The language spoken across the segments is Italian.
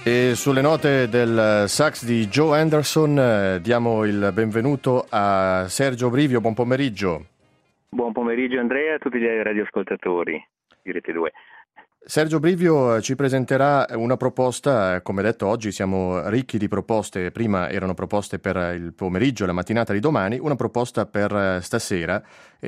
E sulle note del sax di Joe Anderson diamo il benvenuto a Sergio Brivio. Buon pomeriggio. Buon pomeriggio Andrea e a tutti gli radioascoltatori di Rete 2. Sergio Brivio ci presenterà una proposta, come detto oggi siamo ricchi di proposte, prima erano proposte per il pomeriggio, la mattinata di domani, una proposta per stasera,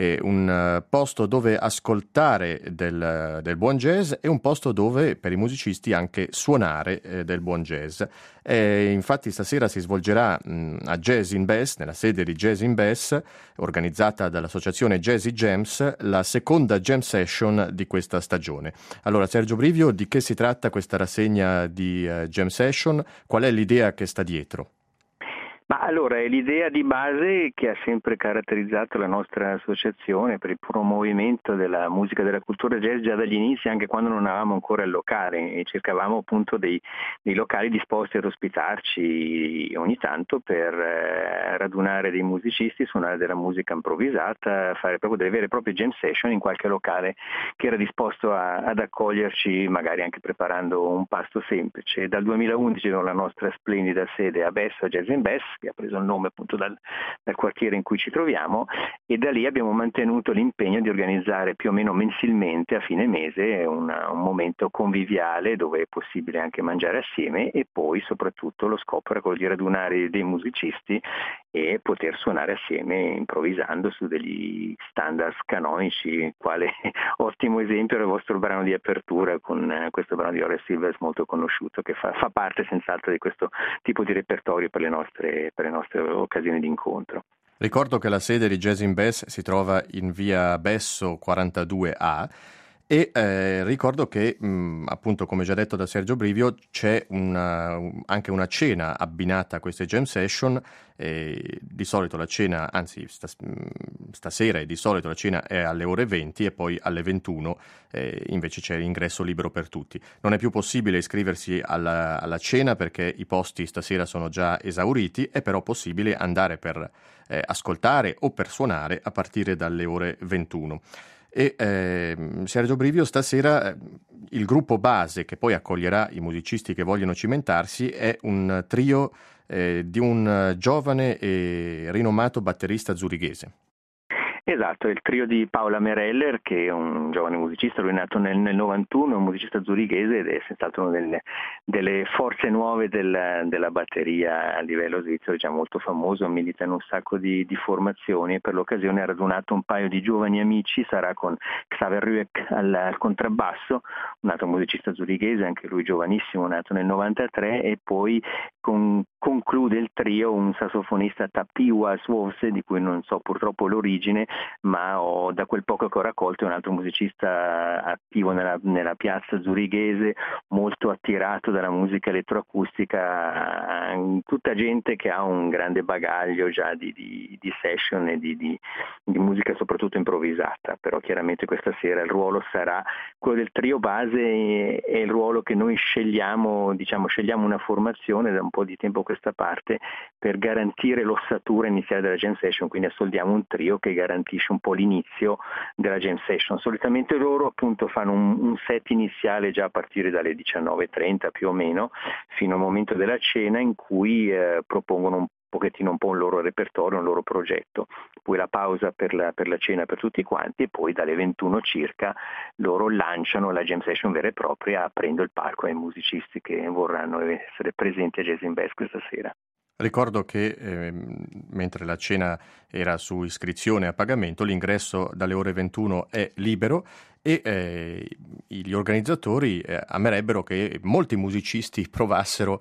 un posto dove ascoltare del buon jazz e un posto dove per i musicisti anche suonare del buon jazz. Infatti stasera si svolgerà a Jazz in Bass, nella sede di Jazz in Bass, organizzata dall'associazione Jazzy Jams, la seconda jam session di questa stagione. Allora, Sergio Brivio, di che si tratta questa rassegna di jam session? Qual è l'idea che sta dietro? Ma allora è l'idea di base che ha sempre caratterizzato la nostra associazione per il promovimento della musica e della cultura jazz già dagli inizi, anche quando non avevamo ancora il locale, e cercavamo appunto dei locali disposti ad ospitarci ogni tanto per radunare dei musicisti, suonare della musica improvvisata, fare proprio delle vere e proprie jam session in qualche locale che era disposto ad accoglierci, magari anche preparando un pasto semplice. Dal 2011 con la nostra splendida sede a Besso, Jazz in Bass, che ha preso il nome appunto dal quartiere in cui ci troviamo, e da lì abbiamo mantenuto l'impegno di organizzare più o meno mensilmente a fine mese un momento conviviale dove è possibile anche mangiare assieme, e poi soprattutto lo scopo era quello di radunare dei musicisti e poter suonare assieme improvvisando su degli standards canonici, quale ottimo esempio è il vostro brano di apertura con questo brano di Horace Silver molto conosciuto, che fa parte senz'altro di questo tipo di repertorio per le nostre occasioni di incontro. Ricordo che la sede di Jazz in Bass si trova in via Besso 42A e ricordo che appunto, come già detto da Sergio Brivio, c'è anche una cena abbinata a queste jam session. Di solito la cena, anzi stasera di solito la cena è alle ore 20 e poi alle 21 invece c'è l'ingresso libero per tutti. Non è più possibile iscriversi alla cena perché i posti stasera sono già esauriti, è però possibile andare per ascoltare o per suonare a partire dalle ore 21. E Sergio Brivio, stasera il gruppo base che poi accoglierà i musicisti che vogliono cimentarsi è un trio di un giovane e rinomato batterista zurighese. Esatto, è il trio di Paola Mereller, che è un giovane musicista, lui è nato nel 91, è un musicista zurighese ed è senz'altro una delle forze nuove della batteria a livello svizzero, già molto famoso, milita in un sacco di formazioni, e per l'occasione ha radunato un paio di giovani amici, sarà con Xaver Rueck al contrabbasso, un altro musicista zurighese, anche lui giovanissimo, nato nel 93, e poi conclude il trio un sassofonista Tapiwa Swovse, di cui non so purtroppo l'origine, ma da quel poco che ho raccolto è un altro musicista attivo nella piazza zurighese, molto attirato dalla musica elettroacustica, tutta gente che ha un grande bagaglio già di session e di musica soprattutto improvvisata. Però chiaramente questa sera il ruolo sarà quello del trio base, e il ruolo che noi scegliamo una formazione da un po' di tempo a questa parte per garantire l'ossatura iniziale della jam session, quindi assoldiamo un trio che garantisce un po' l'inizio della jam session. Solitamente loro appunto fanno un set iniziale già a partire dalle 19:30 più o meno, fino al momento della cena, in cui propongono un pochettino un po' un loro repertorio, un loro progetto, poi la pausa per la cena per tutti quanti, e poi dalle 21 circa loro lanciano la jam session vera e propria, aprendo il palco ai musicisti che vorranno essere presenti a Jazz in Bass questa sera. Ricordo che mentre la cena era su iscrizione a pagamento, l'ingresso dalle ore 21 è libero e gli organizzatori amerebbero che molti musicisti provassero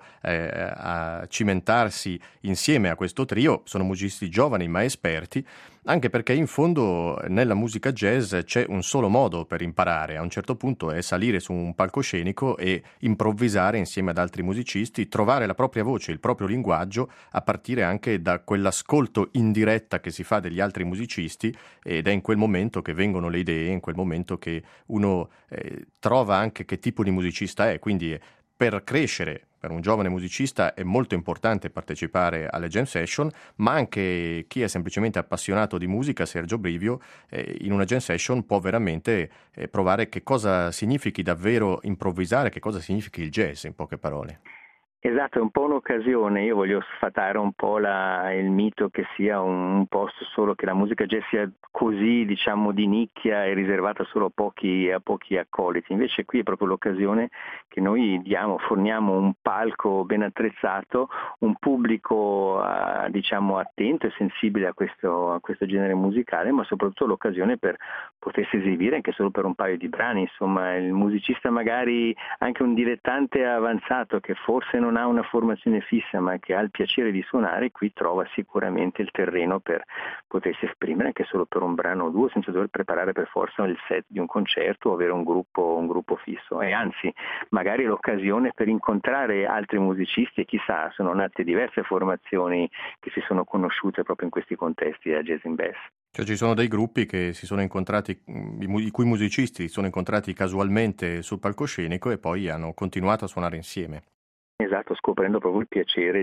a cimentarsi insieme a questo trio. Sono musicisti giovani ma esperti, anche perché in fondo nella musica jazz c'è un solo modo per imparare. A un certo punto è salire su un palcoscenico e improvvisare insieme ad altri musicisti, trovare la propria voce, il proprio linguaggio, a partire anche da quell'ascolto in diretta che si fa degli altri musicisti, ed è in quel momento che vengono le idee, in quel momento che uno trova anche che tipo di musicista è. Quindi per crescere, per un giovane musicista è molto importante partecipare alle jam session, ma anche chi è semplicemente appassionato di musica, Sergio Brivio, in una jam session può veramente provare che cosa significhi davvero improvvisare, che cosa significhi il jazz, in poche parole. Esatto, è un po' un'occasione, io voglio sfatare un po' il mito che sia un posto solo, che la musica jazz sia così, diciamo, di nicchia e riservata solo a pochi accoliti. Invece qui è proprio l'occasione che noi forniamo un palco ben attrezzato, un pubblico diciamo attento e sensibile a questo genere musicale, ma soprattutto l'occasione per potersi esibire anche solo per un paio di brani. Insomma, il musicista, magari anche un dilettante avanzato che forse non ha una formazione fissa ma che ha il piacere di suonare, qui trova sicuramente il terreno per potersi esprimere anche solo per un brano o due, senza dover preparare per forza il set di un concerto o avere un gruppo fisso. E anzi, magari l'occasione per incontrare altri musicisti, e chissà, sono nate diverse formazioni che si sono conosciute proprio in questi contesti a Jazz in Bass. Cioè ci sono dei gruppi che si sono incontrati, i cui musicisti si sono incontrati casualmente sul palcoscenico e poi hanno continuato a suonare insieme. Esatto, scoprendo proprio il piacere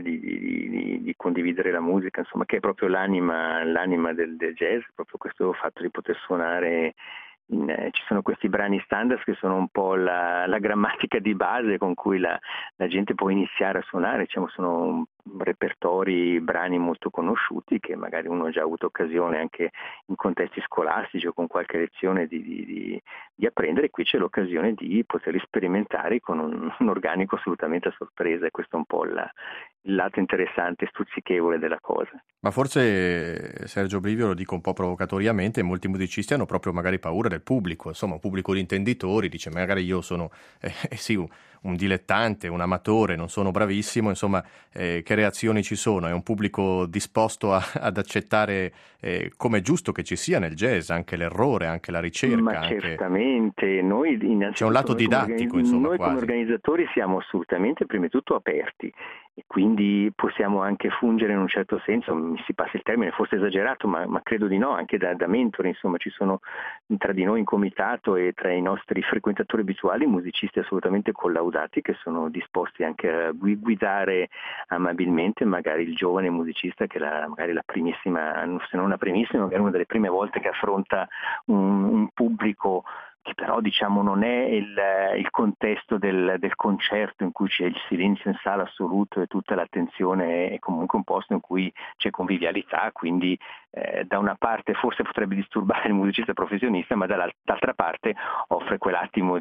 di condividere la musica, insomma, che è proprio l'anima del jazz, proprio questo fatto di poter suonare. Ci sono questi brani standard che sono un po' la grammatica di base con cui la gente può iniziare a suonare, diciamo, sono repertori, brani molto conosciuti che magari uno ha già avuto occasione anche in contesti scolastici o con qualche lezione di apprendere. Qui c'è l'occasione di poterli sperimentare con un organico assolutamente a sorpresa, e questo è un po' il lato interessante e stuzzichevole della cosa. Ma forse, Sergio Brivio, lo dico un po' provocatoriamente, molti musicisti hanno proprio magari paura del pubblico, insomma un pubblico di intenditori, dice magari io sono sì, un dilettante, un amatore, non sono bravissimo, insomma che reazioni ci sono? È un pubblico disposto ad accettare come è giusto che ci sia nel jazz, anche l'errore, anche la ricerca? Ma certamente, noi innanzitutto c'è un lato didattico, insomma, noi quasi. Come organizzatori siamo assolutamente prima di tutto aperti, e quindi possiamo anche fungere in un certo senso, mi si passa il termine forse esagerato, ma credo di no, anche da mentore. Insomma, ci sono tra di noi in comitato e tra i nostri frequentatori abituali musicisti assolutamente collaudati che sono disposti anche a guidare amabilmente magari il giovane musicista che magari la primissima, se non la primissima, magari una delle prime volte che affronta un pubblico che però, diciamo, non è il contesto del concerto in cui c'è il silenzio in sala assoluto e tutta l'attenzione, è comunque un posto in cui c'è convivialità, quindi da una parte forse potrebbe disturbare il musicista professionista, ma dall'altra parte offre quell'attimo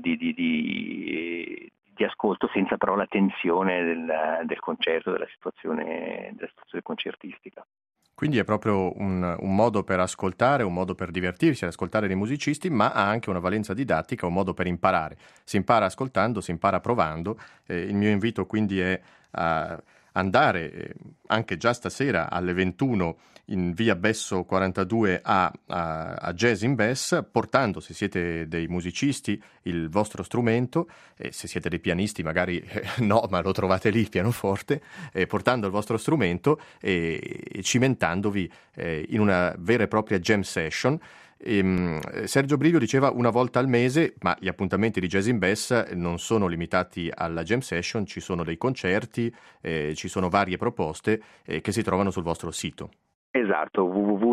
di ascolto senza però la tensione del concerto, della situazione concertistica. Quindi è proprio un modo per ascoltare, un modo per divertirsi, ad ascoltare dei musicisti, ma ha anche una valenza didattica, un modo per imparare. Si impara ascoltando, si impara provando. Il mio invito quindi è a andare anche già stasera alle 21 in via Besso 42 a Jazz in Bass, portando, se siete dei musicisti, il vostro strumento, e se siete dei pianisti magari no, ma lo trovate lì il pianoforte, portando il vostro strumento e cimentandovi in una vera e propria jam session. Sergio Brivio diceva una volta al mese, ma gli appuntamenti di Jazz in Bass non sono limitati alla jam session, ci sono dei concerti, ci sono varie proposte che si trovano sul vostro sito. Esatto,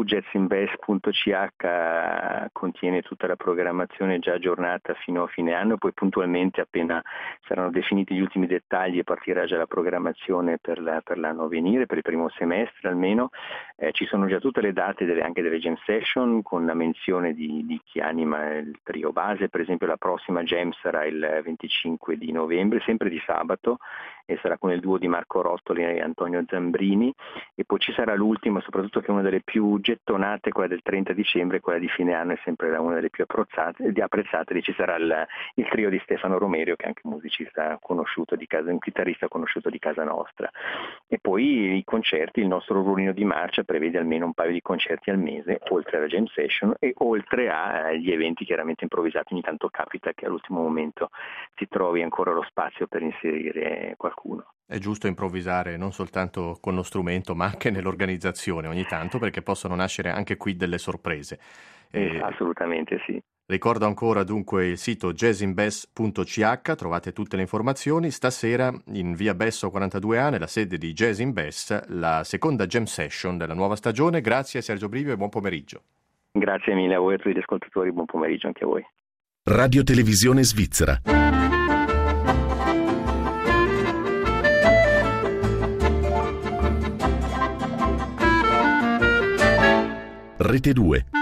www.jazzinvest.ch contiene tutta la programmazione già aggiornata fino a fine anno, e poi puntualmente, appena saranno definiti gli ultimi dettagli, partirà già la programmazione per l'anno a venire, per il primo semestre almeno. Ci sono già tutte le date anche delle jam session, con la menzione di chi anima il trio base. Per esempio la prossima jam sarà il 25 di novembre, sempre di sabato, e sarà con il duo di Marco Rottoli e Antonio Zambrini, e poi ci sarà l'ultima, soprattutto che è una delle più gettonate, quella del 30 dicembre, quella di fine anno è sempre una delle più apprezzate, lì ci sarà il trio di Stefano Romerio, che è anche un musicista conosciuto di casa, un chitarrista conosciuto di casa nostra. E poi i concerti, il nostro ruolino di marcia prevede almeno un paio di concerti al mese, oltre alla jam session e oltre agli eventi chiaramente improvvisati. Ogni tanto capita che all'ultimo momento si trovi ancora lo spazio per inserire qualcuno. È giusto improvvisare non soltanto con lo strumento, ma anche nell'organizzazione ogni tanto, perché possono nascere anche qui delle sorprese. Assolutamente sì. Ricordo ancora dunque il sito jazzinbass.ch, trovate tutte le informazioni. Stasera in via Besso 42A, nella sede di Jazz in Bass, la seconda jam session della nuova stagione. Grazie a Sergio Brivio e buon pomeriggio. Grazie mille a voi e a tutti gli ascoltatori, buon pomeriggio anche a voi. Radio Televisione Svizzera. Rete 2.